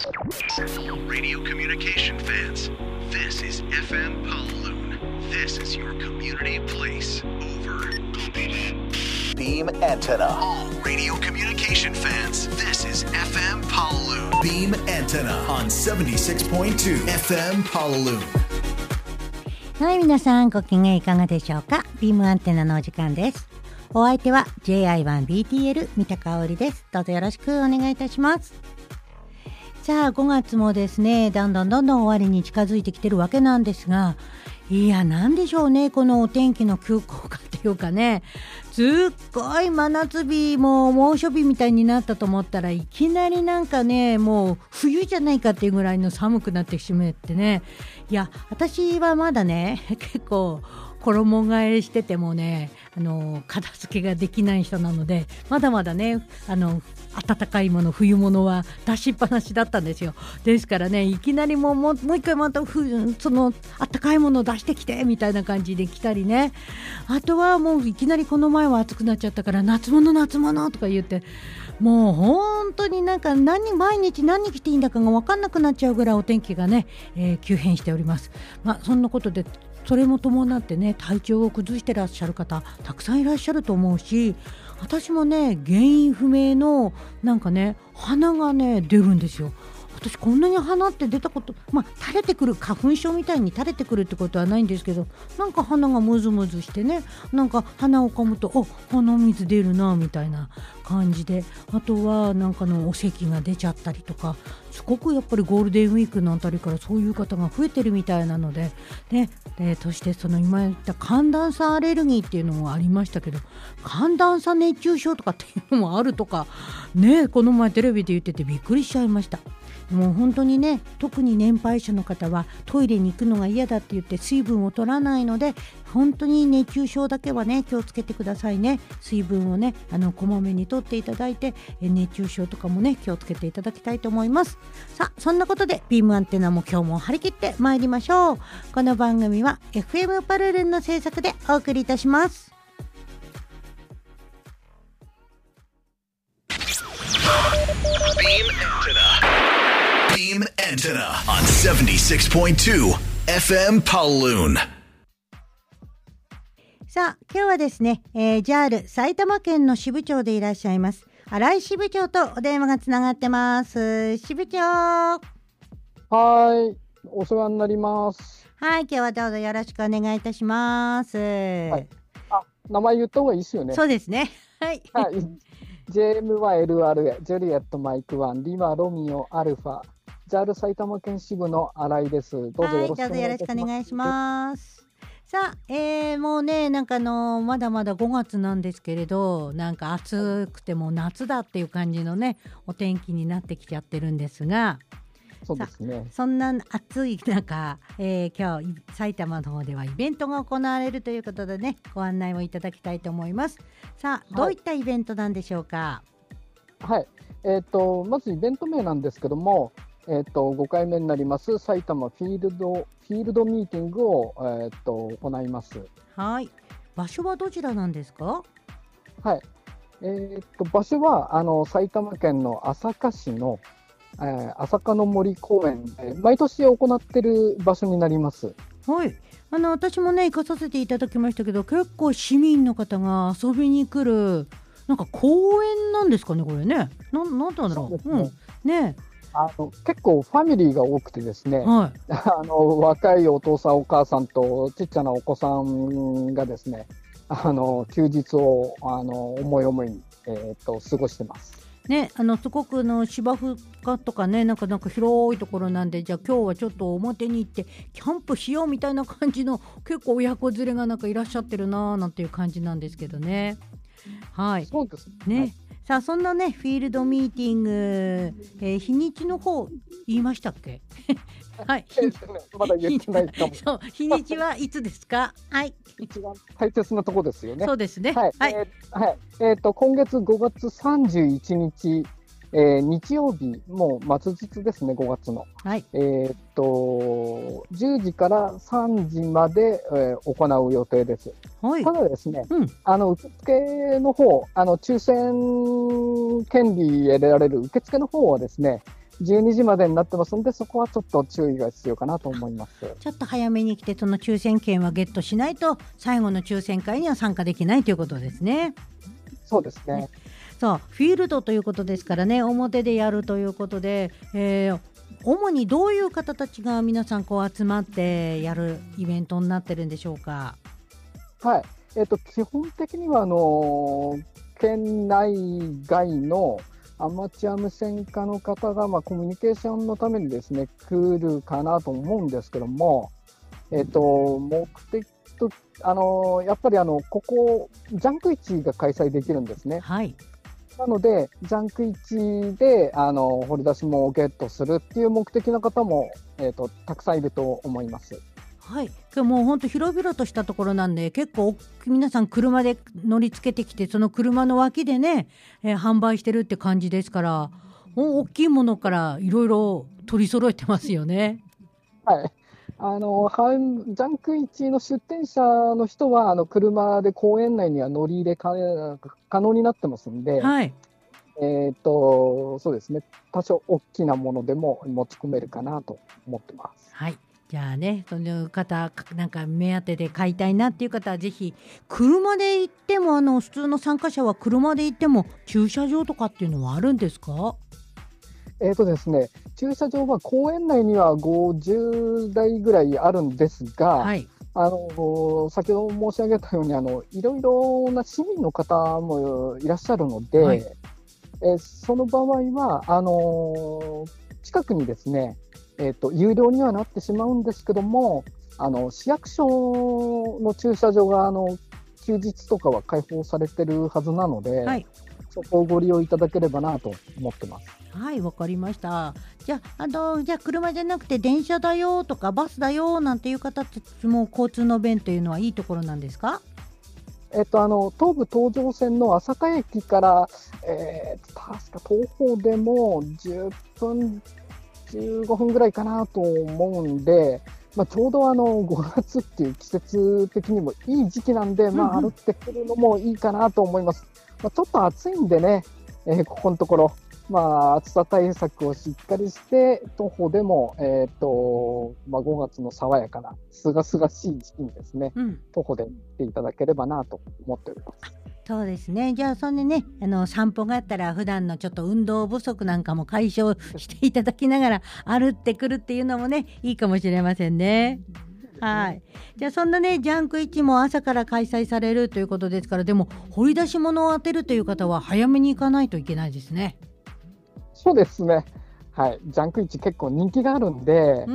Radio communication fans, this is FM Pawloon. This is your community place. Over. Beam antenna. All radio communication fans, this is FM Pawloon. Beam antenna on 76.2 FM Pawloon. はい、皆さんご機嫌いかがでしょうか。ビームアンテナのお時間です。お相手は JI1BTL 三田香織です。どうぞよろしくお願いいたします。さあ5月もですね、どんどん終わりに近づいてきてるわけなんですが、いやなんでしょうね、このお天気の急降下っていうかね、すっごい真夏日も猛暑日みたいになったと思ったら、いきなりなんかね、もう冬じゃないかっていうぐらいの寒くなってしまってね。いや私はまだね結構衣替えしててもね、片付けができない人なので、まだまだね暖かいもの冬物は出しっぱなしだったんですよ。ですからね、いきなりもう一回またその暖かいものを出してきてみたいな感じで来たりね。あとはもういきなりこの前は暑くなっちゃったから夏物とか言って、もう本当になんか毎日何着ていいんだかが分かんなくなっちゃうぐらいお天気がね、急変しております。そんなことでそれも伴ってね、体調を崩してらっしゃる方たくさんいらっしゃると思うし、私もね原因不明のなんかね鼻がね出るんですよ。私こんなに鼻って出たこと、垂れてくる花粉症みたいに垂れてくるってことはないんですけど、なんか鼻がムズムズしてね、なんか鼻をかむと鼻水出るなみたいな感じで、あとはなんかお咳が出ちゃったりとか、すごくやっぱりゴールデンウィークのあたりからそういう方が増えてるみたいなので、そしてその今言った寒暖差アレルギーっていうのもありましたけど、寒暖差熱中症とかっていうのもあるとかね、この前テレビで言っててびっくりしちゃいました。もう本当にね、特に年配者の方はトイレに行くのが嫌だって言って水分を取らないので、本当に熱中症だけはね気をつけてくださいね。水分をねこまめに取っていただいて、熱中症とかもね気をつけていただきたいと思います。さあそんなことでビームアンテナも今日も張り切ってまいりましょう。この番組は FM パルルンの制作でお送りいたします。 Beam antenna on 76.2 FM Pawloon。 さあ今日はですね、JAL 埼玉県の支部長でいらっしゃいます新井支部長とお電話がつながってます。支部長。 はい、お世話になります。 はい、今日はどうぞよろしくお願いいたします。 はい、名前言った方がいいですよね。 そうですね。はい。 はい、JM は LRA ジェリエットマイク1リマロミオアルファ JAL 埼玉県支部の新井です。どうぞよろしくお願いします。 さあ、もうねなんかまだまだ5月なんですけれど、なんか暑くても夏だっていう感じのねお天気になってきちゃってるんですが、 そうですね。 そんな暑い中、今日埼玉の方ではイベントが行われるということでね、ご案内をいただきたいと思います。さあどういったイベントなんでしょうか。 はい、まずイベント名なんですけども、5回目になります埼玉フィールドミーティングを、行います。はい。 場所はどちらなんですか。 はい。場所は埼玉県の朝霞市の朝霞の森公園で毎年行っている場所になります。 はい。私もね行かさせていただきましたけど、結構市民の方が遊びに来るなんか公園なんですかね、これね。なんだろう。ね。 結構ファミリーが多くてですね、はい、若いお父さんお母さんとちっちゃなお子さんがですね、休日を思い思いに、過ごしてますね。すごく芝生とかね、なんか広いところなんで、じゃあ今日はちょっと表に行ってキャンプしようみたいな感じの結構親子連れがなんかいらっしゃってるななんていう感じなんですけどね。はい。 そうですね。はい。さあそんなねフィールドミーティング、日にちの方言いましたっけ。はい。 まだ言ってないかも。 そう、日にちはいつですか。はい。 一番大切なところですよね。 そうですね。 はい。はい。今月5月31日、日曜日、もう末日ですね、5月の。 はい。 10時から3時まで、行う予定です。はい、ただですね、受付の方、抽選権利得られる受付の方はですね、 12時までになってますので、そこはちょっと注意が必要かなと思います。 ちょっと早めに来てその抽選券はゲットしないと最後の抽選会には参加できないということですね。 そうですね。 さあフィールドということですからね、表でやるということで、主にどういう方たちが皆さんこう集まってやるイベントになってるんでしょうか。 はい、基本的には県内外のアマチュア無線化の方が、コミュニケーションのためにですね来るかなと思うんですけども、目的とやっぱりここジャンク市が開催できるんですね。 はい。 なのでジャンク市で掘り出し物をゲットするっていう目的の方も、たくさんいると思います。 はい、今日もう本当広々としたところなんで、結構皆さん車で乗りつけてきて、その車の脇でね、販売してるって感じですから、大きいものからいろいろ取り揃えてますよね。 はい、ジャンク市の出店者の人は車で公園内には乗り入れ可能になってますんで、 はい。 そうですね、多少大きなものでも持ち込めるかなと思ってます。 はい。じゃあね、その方なんか目当てで買いたいなっていう方はぜひ車で行っても、普通の参加者は車で行っても駐車場とかっていうのはあるんですか？ ですね、駐車場は公園内には50台ぐらいあるんですが、 はい。 先ほど申し上げたようにいろいろな市民の方もいらっしゃるので、 はい。 その場合は近くにですね、有料にはなってしまうんですけども、市役所の駐車場が休日とかは開放されてるはずなので、 はい。 そこをご利用いただければなと思ってます。 はい、わかりました。じゃあ、じゃあ車じゃなくて電車だよとかバスだよなんていう方たちも交通の便というのはいいところなんですか？ 東武東上線の朝霞駅から、確か徒歩でも10分15分ぐらいかなと思うんで、ちょうど5月っていう季節的にもいい時期なんで、歩ってくるのもいいかなと思います。ちょっと暑いんでね、ここのところ、暑さ対策をしっかりして徒歩でも、5月の爽やかなすがすがしい時期にですね、徒歩で行っていただければなと思っております。 そうですね。じゃあそんでね、散歩があったら普段のちょっと運動不足なんかも解消していただきながら歩ってくるっていうのもね、いいかもしれませんね。はい。じゃあそんなねジャンク市も朝から開催されるということですから、でも掘り出し物を当てるという方は早めに行かないといけないですね。 そうですね。はい、ジャンク市結構人気があるんで、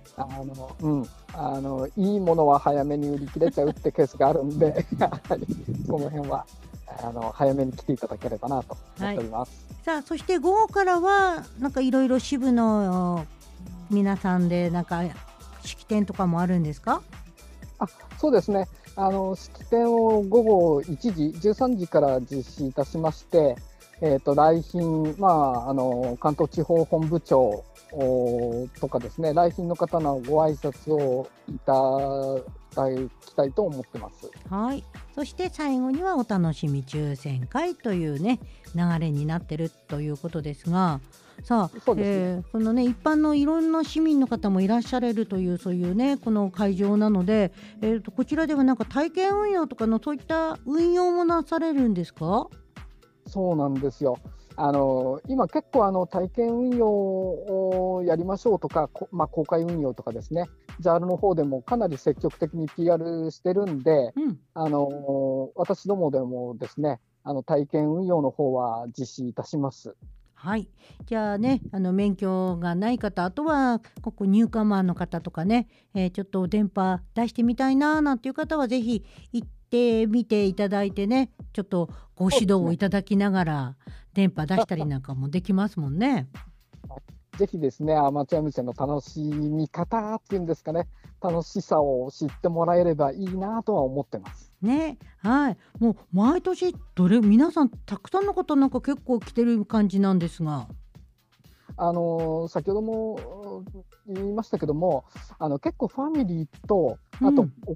いいものは早めに売り切れちゃうってケースがあるんで、この辺は早めに来ていただければなと思っております。 はい、さあそして午後からはなんかいろいろ支部の皆さんでなんか式典とかもあるんですか？ そうですね。式典を午後1時、13時から実施いたしまして、来賓、関東地方本部長とかですね、来賓の方のご挨拶をいただきたいと思ってます。 はい。そして最後にはお楽しみ抽選会というね流れになってるということですが、さあ、このね一般のいろんな市民の方もいらっしゃれるというそういうねこの会場なので、こちらではなんか体験運用とかのそういった運用もなされるんですか？ そうなんですよ。今結構体験運用をやりましょうとか、公開運用とかですね、JAL の方でもかなり積極的に PR してるんで、私どもでもですね、体験運用の方は実施いたします。 はい。じゃあね免許がない方、あとはここニューカマーの方とかね、ちょっと電波出してみたいななんていう方はぜひ行ってみていただいてね、ちょっとご指導をいただきながら電波出したりなんかもできますもんね。 ぜひですね、アマチュア無線の楽しみ方っていうんですかね、楽しさを知ってもらえればいいなとは思ってますね。はい。もう毎年皆さんたくさんの方なんか結構来てる感じなんですが、 先ほども言いましたけども、結構ファミリーとあとお子さん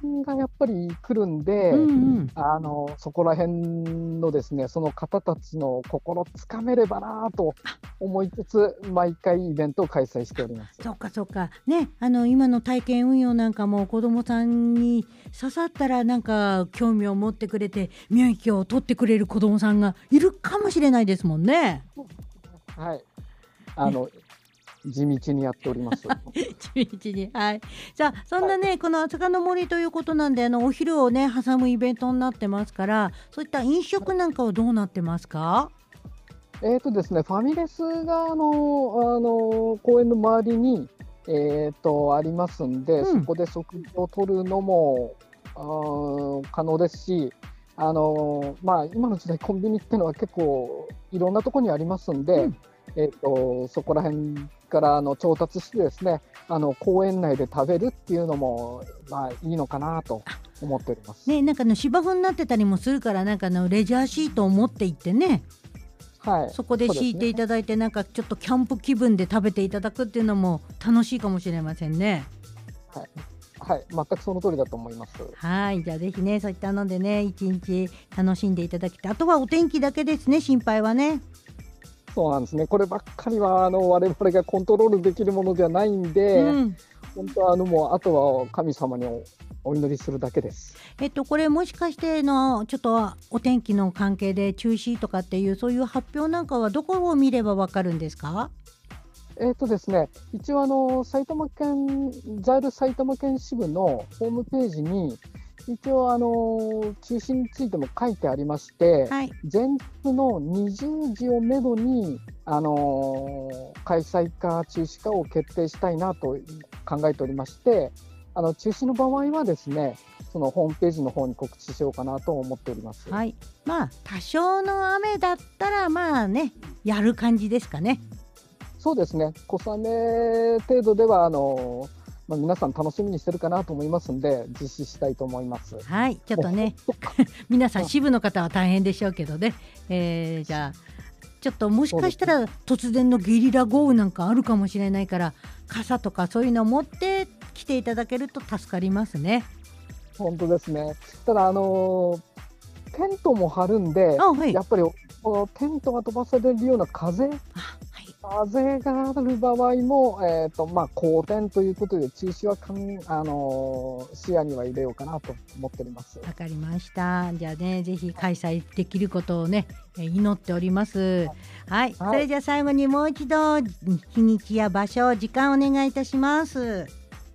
がやっぱり来るんで、そこら辺のですね、その方たちの心つかめればなと思いつつ、毎回イベントを開催しております。 そうかそうかね、今の体験運用なんかも子どもさんに刺さったらなんか興味を持ってくれて免許を取ってくれる子どもさんがいるかもしれないですもんね。 はい、地道にやっております地道に、はい。じゃあそんなね、この朝霞の森ということなんで、お昼をね挟むイベントになってますから、そういった飲食なんかはどうなってますか？ ですね、ファミレスが公園の周りにありますんで、そこで食事を取るのも可能ですし、今の時代コンビニっていうのは結構いろんなところにありますんで、そこら辺から調達してですね、公園内で食べるっていうのもいいのかなと思っております。 ね、なんか芝生になってたりもするから、なんかレジャーシートを持って行ってね、はい、そこで敷いていただいて、なんかちょっとキャンプ気分で食べていただくっていうのも楽しいかもしれませんね。 はい、全くその通りだと思います。 はい、じゃあぜひね、そういったのでね、一日楽しんでいただきて、あとはお天気だけですね、心配はね。 そうなんですね。こればっかりは我々がコントロールできるものではないんで、本当はもうあとは神様にお祈りするだけです。 これもしかしてちょっとお天気の関係で中止とかっていうそういう発表なんかはどこを見ればわかるんですか？ ですね、一応埼玉県 JAL 埼玉県支部のホームページに一応中止についても書いてありまして、はい、前日の20時をめどに開催か中止かを決定したいなと考えておりまして、中止の場合はですね、そのホームページの方に告知しようかなと思っております。 はい、多少の雨だったらやる感じですかね。 そうですね、小雨程度では皆さん楽しみにしてるかなと思いますので、実施したいと思います。 はい、ちょっとね皆さん支部の方は大変でしょうけどね、じゃあちょっともしかしたら突然のゲリラ豪雨なんかあるかもしれないから、傘とかそういうのを持って来ていただけると助かりますね。 本当ですね。ただテントも張るんで、はい、やっぱりこのテントが飛ばされるような風がある場合も、好天ということで中止は視野には入れようかなと思っております。 わかりました。じゃあね、ぜひ開催できることをね、祈っております。はい、それじゃあ最後にもう一度日にちや場所、時間お願いいたします。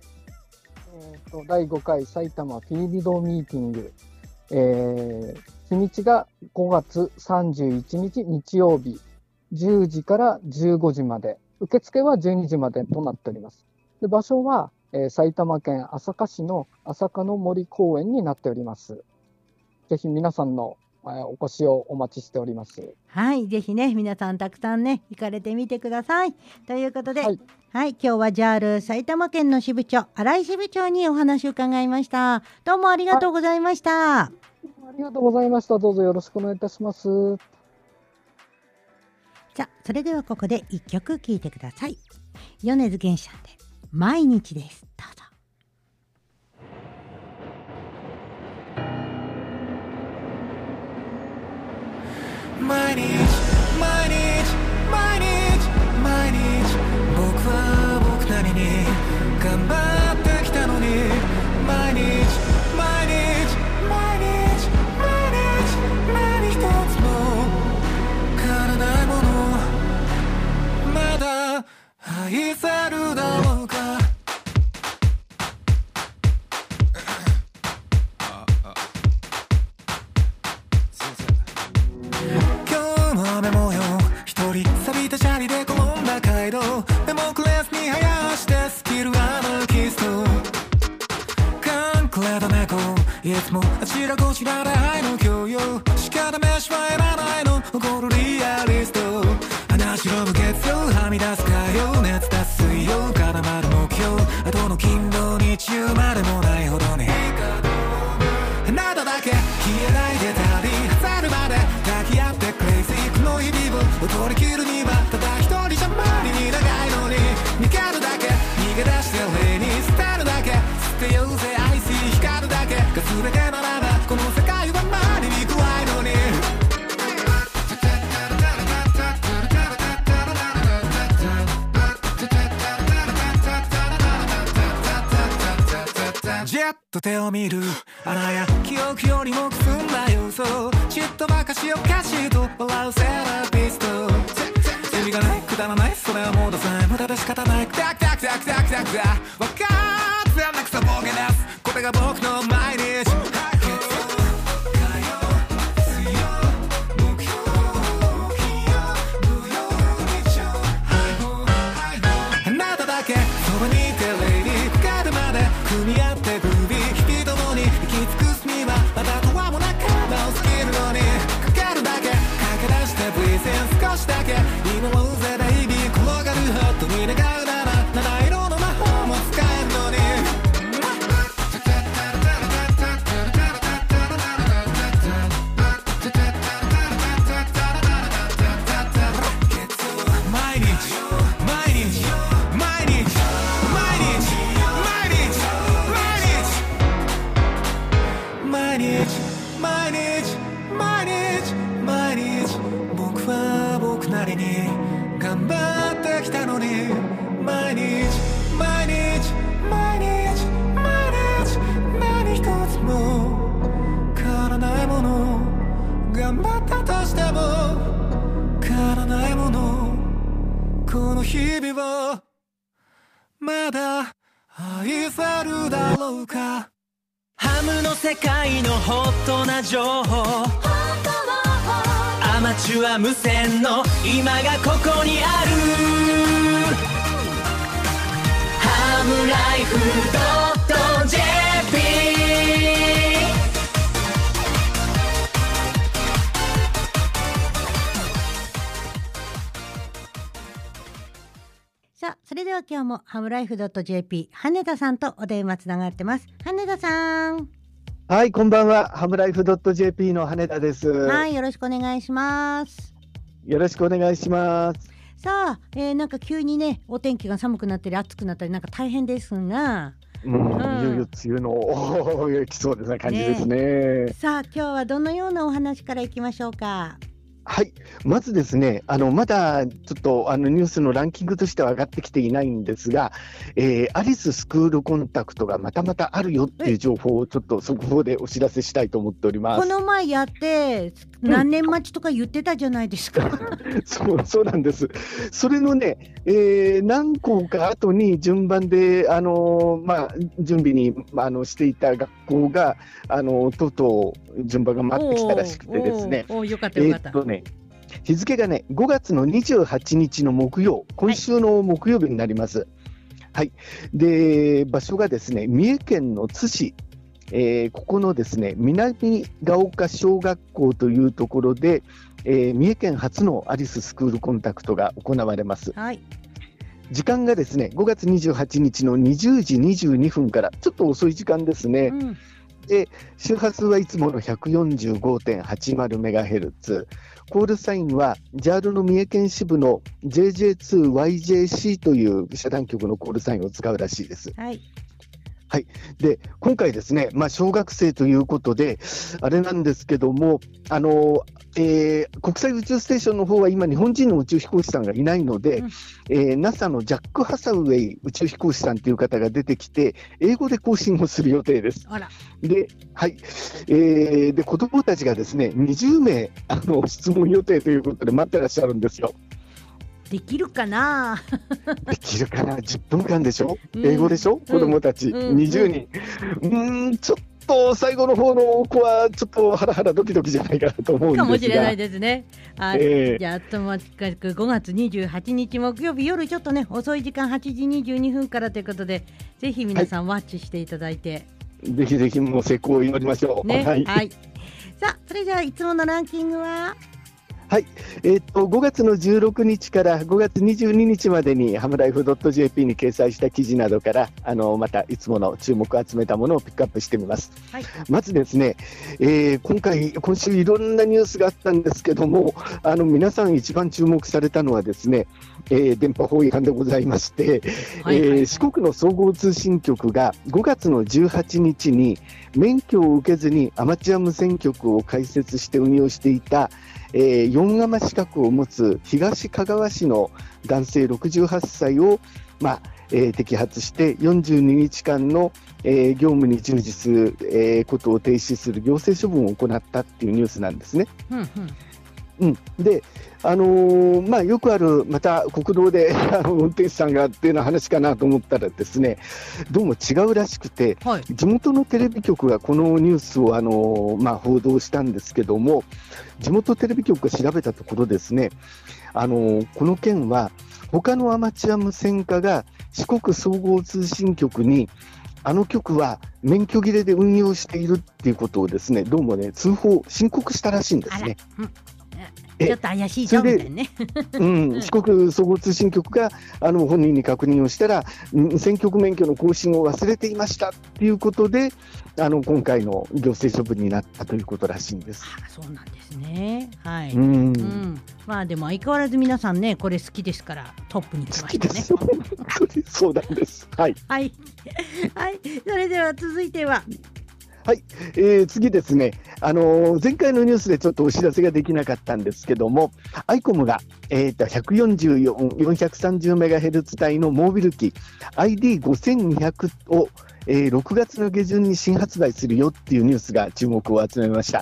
第5回埼玉フィールドミーティング、日にちが5月31日日曜日10時から15時まで、受付は12時までとなっております。で、場所は、埼玉県朝霞市の朝霞の森公園になっております。ぜひ皆さんのお越しをお待ちしております。 はい、ぜひね、皆さんたくさんね行かれてみてください。ということで、はい、今日は JAL 埼玉県の支部長、新井支部長にお話を伺いました。どうもありがとうございました。 ありがとうございました。どうぞよろしくお願いいたします。 じゃあそれではここで一曲聴いてください。米津玄師さんで毎日です。どうぞ。 毎日毎日毎日毎日僕は僕なりに頑張ってきたのに、毎日毎日毎日毎日何一つも変わらないもの、まだ愛せるだろうか。雨模様一人錆びたシャリで転んだ街道、デモクレスに生やしてスキルアナキスト、カンクレた猫いつもあちらこちらで愛の共有、仕方飯はいらないの怒るリアリスト、話しろむ月曜はみ出す火曜、熱出す水曜固まる目標、後の金土日夕までもないほどにあなただけ消えないでたり外るまで抱き合ってクレイジーこの日々を取り切るにはただ一人じゃ無理に長いのに、逃げるだけ逃げ出して例に捨てるだけ捨てようぜ愛し光るだけっと手を見るあらや記憶よりもくすんだ様相ちっとばかしおかしいと笑うセラピスト意味がないくだらないそれはもうダサい無駄で仕方ないクタクタクタクタクタクタ分かってなくさボケですこれが僕の毎日そばにいてレイディーかかるまで組み合ってグービー日々共に行き尽くすにはまだとはもな仲間を好きるのにかかるだけ駆け出してブリーズン少しだけ今もうぜベイビー転がるハットに願うなら七色の魔法も使えるのに頑張ってきたのに毎日毎日毎日毎日何一つも変わらないもの頑張ったとしても変わらないものこの日々をまだ愛せるだろうかハムの世界のホットな情報アマチュア無線の今がここにあるハムライフ .jp さあ、それでは今日もハムライフ .jp 羽田さんとお電話つながってます。羽田さん。 はい、こんばんは。ハムライフ .jp の羽田です。 はい、よろしくお願いします。 よろしくお願いします。 さあ、なんか急にね、お天気が寒くなったり暑くなったりなんか大変ですが、 いよいよ梅雨の来そうな感じですね。 さあ、今日はどのようなお話からいきましょうか。 はい、まずですね、まだちょっとニュースのランキングとしては上がってきていないんですが、アリススクールコンタクトがまたまたあるよっていう情報をちょっと速報でお知らせしたいと思っております。 この前やって何年待ちとか言ってたじゃないですか。 そうなんです。それのね、何校か後に順番で準備にしていた学校がとうとう順番が回ってきたらしくてですね。 よかったよかった。 日付がね5月の28日の木曜、今週の木曜日になります。はい。で、場所がですね三重県の津市、ここのですね南ヶ丘小学校というところで、三重県初のアリススクールコンタクトが行われます。 はい。 時間がですね5月28日の20時22分からちょっと遅い時間ですね。で、周波数はいつもの 145.80MHz、コールサインは JAL の三重県支部の JJ2YJC という遮断局のコールサインを使うらしいです。 はいはい、で今回ですね、小学生ということであれなんですけども、国際宇宙ステーションの方は今日本人の宇宙飛行士さんがいないので、NASA のジャック・ハサウェイ宇宙飛行士さんという方が出てきて英語で更新をする予定です。 あら。 で、はい、で子どもたちがですね20名質問予定ということで待ってらっしゃるんですよ。 できるかなできるかな。10分間でしょ、英語でしょ、子どもたち、20人、ちょっと最後の方の子はちょっとハラハラドキドキじゃないかなと思うんですが、 かもしれないですね。じゃあともかく5月28日木曜日夜ちょっとね遅い時間8時22分からということで、ぜひ皆さんワッチしていただいて、 ぜひぜひもう成功を祈りましょう。 ね、はい、さあそれじゃあいつものランキングははい、5月の16日から5月22日までにハムライフ .jp に掲載した記事などからまたいつもの注目を集めたものをピックアップしてみます。はい、まずですね、今週いろんなニュースがあったんですけども、皆さん一番注目されたのはですね、電波法違反でございまして、四国の総合通信局が5月の18日に免許を受けずにアマチュア無線局を開設して運用していた4アマ資格を持つ東かがわ市の男性68歳を、 摘発して42日間の、業務に従事する、ことを停止する行政処分を行ったっていうニュースなんですね。で、よくあるまた国道で運転手さんがっていうような話かなと思ったらですね、どうも違うらしくて、地元のテレビ局がこのニュースを報道したんですけども、地元テレビ局が調べたところですね、この件は他のアマチュア無線化が四国総合通信局に局は免許切れで運用しているっていうことをですね、どうもね申告したらしいんですね。 ちょっと怪しいぞみたいなね。 四国総合通信局が本人に確認をしたら、無線局免許の更新を忘れていましたっていうことで、今回の行政処分になったということらしいんです。 そうなんですね。でも相変わらず皆さんね、これ好きですからトップに来ましたね。 好きです本当にそうなんです。はい、 それでは続いては。 次ですね、前回のニュースでちょっとお知らせができなかったんですけども、アイコムが、144,430MHz 帯のモービル機 ID5200 を、6月の下旬に新発売するよっていうニュースが注目を集めました。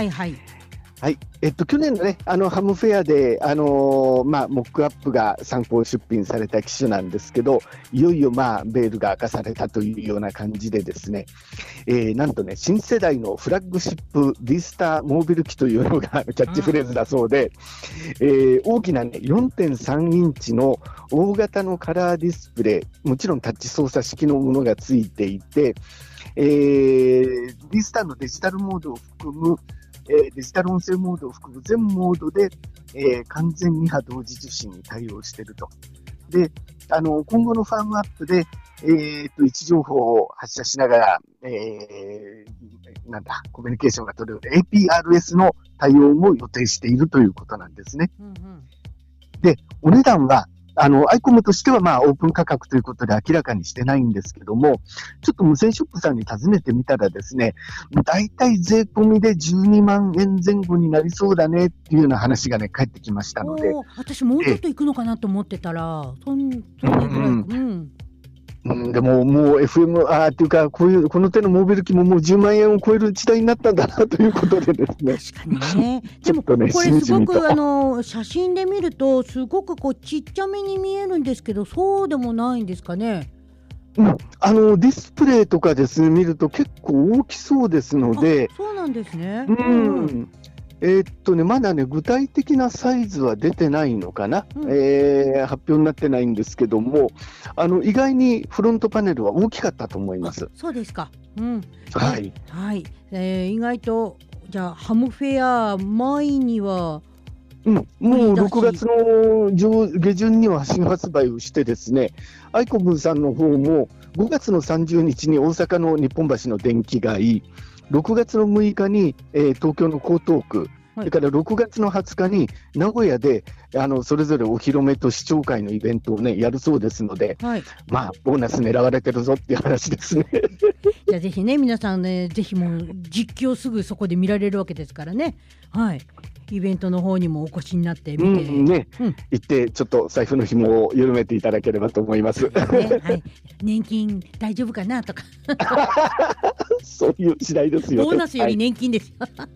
去年のね、ハムフェアで、モックアップが参考出品された機種なんですけど、いよいよベールが明かされたというような感じでですね、なんとね、新世代のフラッグシップ D スターモービル機というのがキャッチフレーズだそうで、大きなね、4.3 インチの大型のカラーディスプレイ、もちろんタッチ操作式のものがついていて、D スターのデジタルモードを含むデジタル音声モードを含む全モードで、完全2波同時受信に対応していると。で、今後のファームアップで、位置情報を発射しながら、コミュニケーションが取れる APRS の対応も予定しているということなんですね。で、お値段はアイコムとしてはオープン価格ということで明らかにしてないんですけども、ちょっと無線ショップさんに尋ねてみたらですね、だいたい税込みで12万円前後になりそうだねっていうような話がね、返ってきましたので。 私もうちょっといくのかなと思ってたら、そんなぐらい。 でももう FM っていうかこの手のモービル機ももう10万円を超える時代になったんだなということでですね。 確かにね。でもこれすごく写真で見るとすごくちっちゃめに見えるんですけど、そうでもないんですかね。 ディスプレイとかですね見ると結構大きそうですので。 そうなんですね。 まだね具体的なサイズは出てないのかな、発表になってないんですけども、意外にフロントパネルは大きかったと思います。 そうですか。意外とじゃあハムフェア前にはもう6月の下旬には新発売をしてですね、アイコムさんの方も5月の30日に大阪の日本橋の電気街、6月の6日に、東京の江東区、それから6月の20日に名古屋でそれぞれお披露目と視聴会のイベントをねやるそうですので、ボーナス狙われてるぞっていう話ですね。 じゃあぜひね皆さんね、ぜひもう実況すぐそこで見られるわけですからね。イベントの方にもお越しになってみて、 行ってちょっと財布の紐を緩めていただければと思います。 年金大丈夫かなとかそういう時代ですよね。 ボーナスより年金ですよ。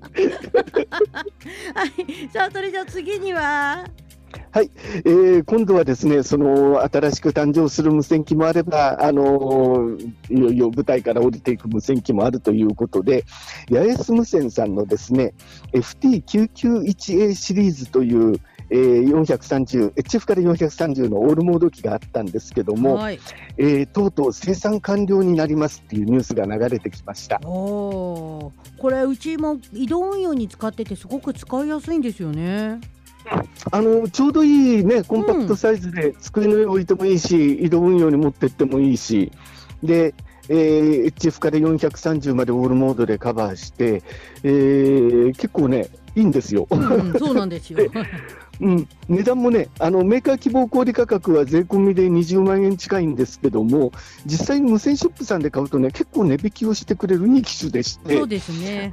さあそれじゃあ次には今度はですね、その新しく誕生する無線機もあれば、いよいよ舞台から降りていく無線機もあるということで、八重洲無線さんのですね FT991A シリーズという、HF から430のオールモード機があったんですけども、とうとう生産完了になりますっていうニュースが流れてきました。 これうちも移動運用に使っててすごく使いやすいんですよね。 ちょうどいいねコンパクトサイズで机の上に置いてもいいし、移動運用に持ってってもいいしで、HF から430までオールモードでカバーして、結構ねいいんですよ。 そうなんですよ。 値段もねメーカー希望小売価格は税込みで20万円近いんですけども、実際に無線ショップさんで買うとね結構値引きをしてくれるいい機種でして、 そうですね。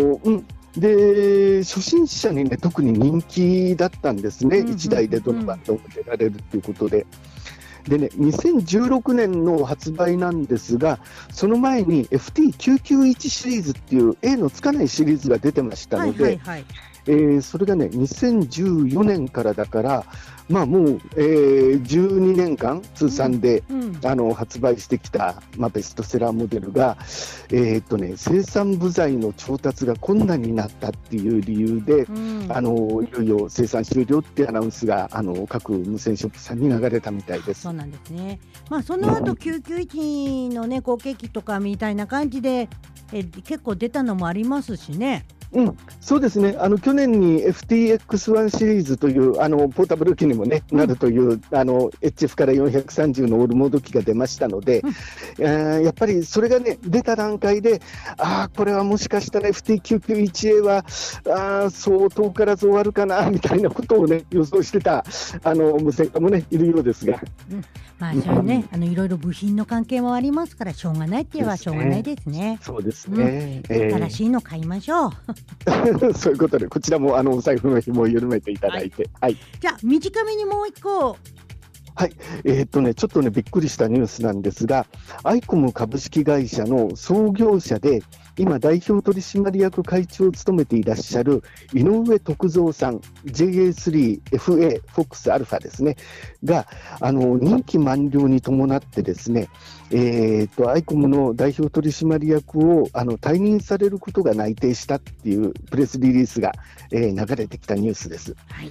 で初心者にね特に人気だったんですね。1台でどのバンドも出られるということで、 でね、2016年の発売なんですが、その前に FT991 シリーズっていう A のつかないシリーズが出てましたので、それがね2014年からだから、もう、12年間通算で、発売してきた、ベストセラーモデルが、生産部材の調達が困難になったっていう理由で、いよいよ生産終了ってアナウンスが各無線ショップさんに流れたみたいです。 そうなんですね。その後991のね後継機とかみたいな感じで結構出たのもありますしね。 そうですね。去年に FTX1 シリーズというポータブル機にも、ねなるというHF から430のオールモード機が出ましたので、やっぱりそれがね出た段階で、これはもしかしたら FT991A はそう遠からず終わるかなみたいなことをね予想してた無線化もねいるようですが、 それねいろいろ部品の関係もありますからしょうがないって言えばしょうがないですね。 そうですね。 新しいの買いましょう。 そういうことでこちらもお財布の紐を緩めていただいて、 じゃあ短めにもう一個。 ちょっとねびっくりしたニュースなんですが、アイコム株式会社の創業者で今代表取締役会長を務めていらっしゃる井上徳三さん JA3FA フォックスアルファですねが任期満了に伴ってですね、アイコムの代表取締役を退任されることが内定したっていうプレスリリースが、流れてきたニュースです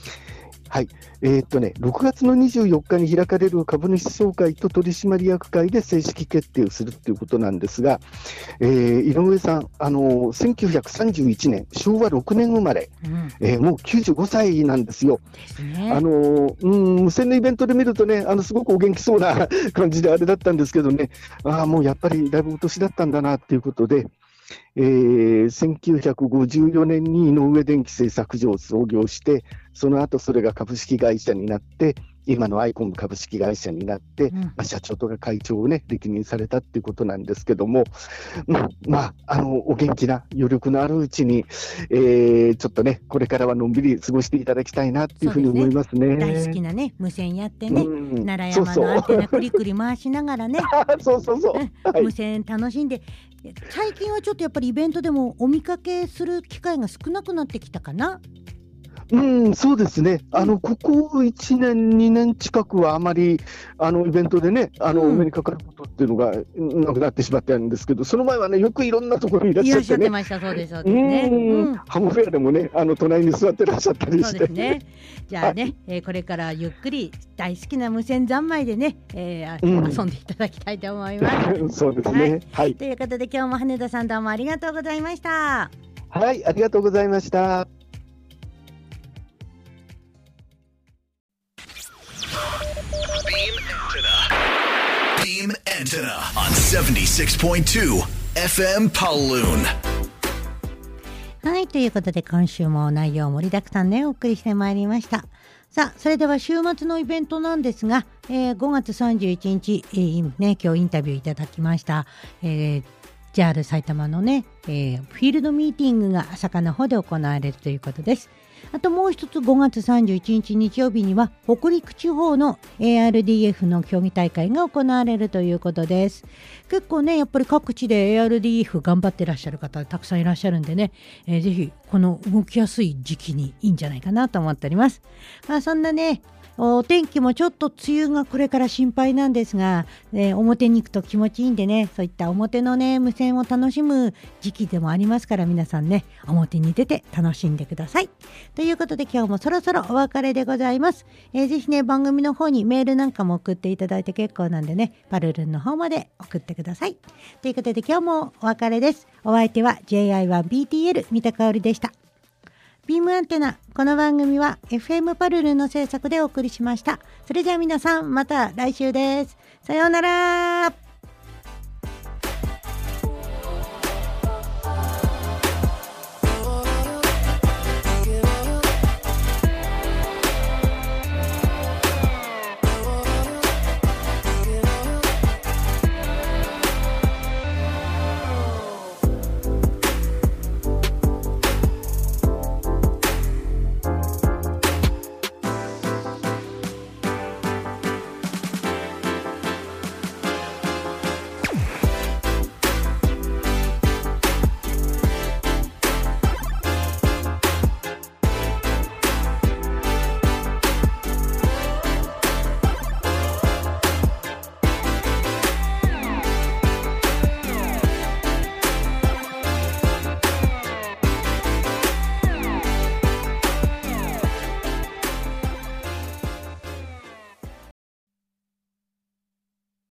。6月の24日に開かれる株主総会と取締役会で正式決定をするということなんですが、井上さん、1931年、昭和6年生まれ、もう95歳なんですよ。無線のイベントで見るとね、すごくお元気そうな感じであれだったんですけどね、もうやっぱりだいぶお年だったんだなということで、1954年に井上電機製作所を創業して、その後それが株式会社になって、今のアイコム株式会社になって、社長とか会長をね歴任されたっていうことなんですけども、お元気な余力のあるうちに、ちょっとねこれからはのんびり過ごしていただきたいなっていうふうに思いますね。 大好きなね無線やってね、奈良山のアンテナくりくり回しながらね無線楽しんで、最近はちょっとやっぱりイベントでもお見かけする機会が少なくなってきたかな。 そうですね。ここ1年、2年近くはあまり、イベントでね、お目にかかることっていうのがなくなってしまったんですけど、その前はね、よくいろんなところにいらっしゃってね。 いらっしゃってました、そうです、そうですね。 ハムフェアでもね、隣に座ってらっしゃったりして。 そうですね。じゃあね、これからゆっくり大好きな無線三昧でね、遊んでいただきたいと思います。 そうですね。 ということで、今日も羽田さんどうもありがとうございました。 はい、ありがとうございました。 Beam Antenna on 76.2 FM Paloon。 はい、ということで今週も内容盛りだくさんでお送りしてまいりました。さあ、それでは週末のイベントなんですが、5月31日、今日インタビューいただきました、JR 埼玉のね、フィールドミーティングが朝霞の方で行われるということです。あともう一つ5月31日日曜日には北陸地方の ARDF の競技大会が行われるということです。結構ねやっぱり各地で ARDF 頑張ってらっしゃる方たくさんいらっしゃるんでね、ぜひこの動きやすい時期にいいんじゃないかなと思っております。そんなねお天気もちょっと梅雨がこれから心配なんですが、表に行くと気持ちいいんでね、そういった表のね無線を楽しむ時期でもありますから、皆さんね表に出て楽しんでください。ということで今日もそろそろお別れでございます。ぜひね番組の方にメールなんかも送っていただいて結構なんでね、パルルンの方まで送ってください。ということで今日もお別れです。お相手は JI1BTL 三田香織でした。ビームアンテナ、この番組は FM パルルの制作でお送りしました。それじゃあ皆さんまた来週です。さようなら。